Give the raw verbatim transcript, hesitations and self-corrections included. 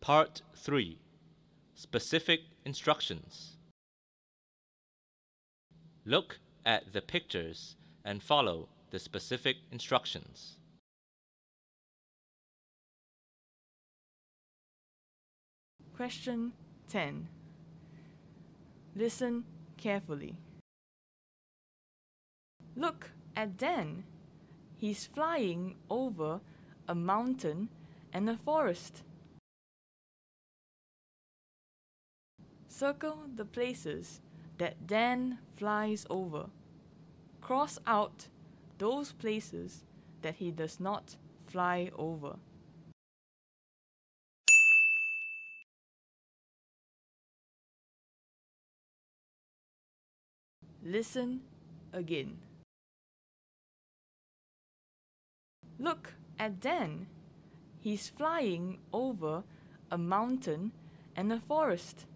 Part three. Specific instructions. Look at the pictures and follow the specific instructions. Question ten. Listen carefully. Look at Dan. He's flying over a mountain and a forest. Circle the places that Dan flies over. Cross out those places that he does not fly over. Listen again. Look at Dan. He's flying over a mountain and a forest.